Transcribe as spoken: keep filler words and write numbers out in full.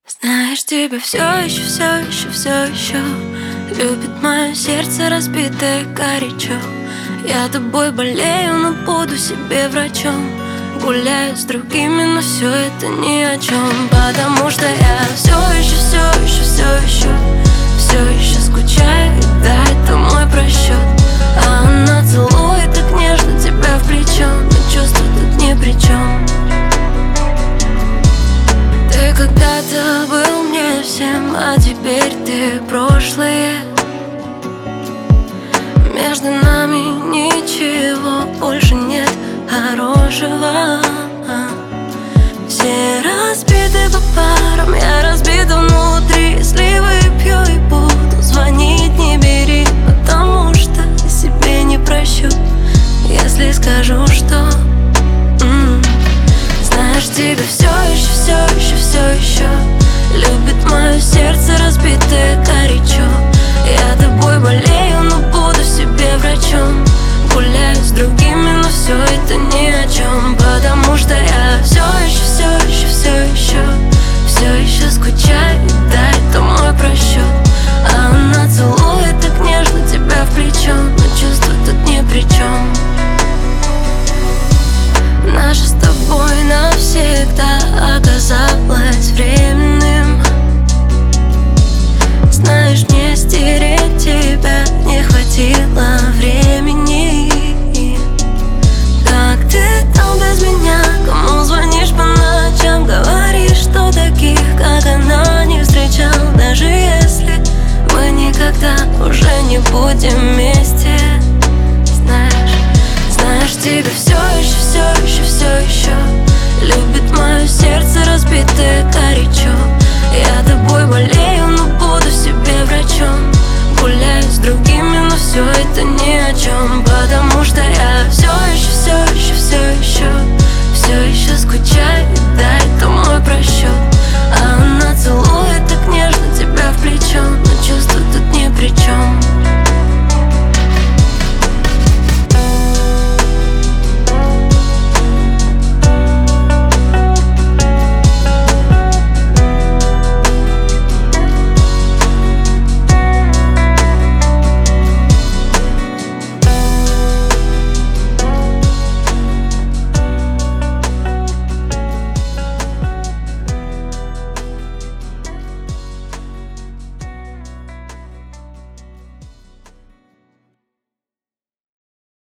Знаешь, тебя все еще, все еще, все еще любит мое сердце, разбитое горячо. Я тобой болею, но буду себе врачом. Гуляю с другими, но все это ни о чем. Потому что я все еще, все еще, все еще, все еще скучаю, да, это мой просчет. А она целует так нежно тебя в плечо, но чувства тут ни при чем. Ты когда-то был мне всем, а теперь ты прошлое. Между нами ничего больше нет хорошего.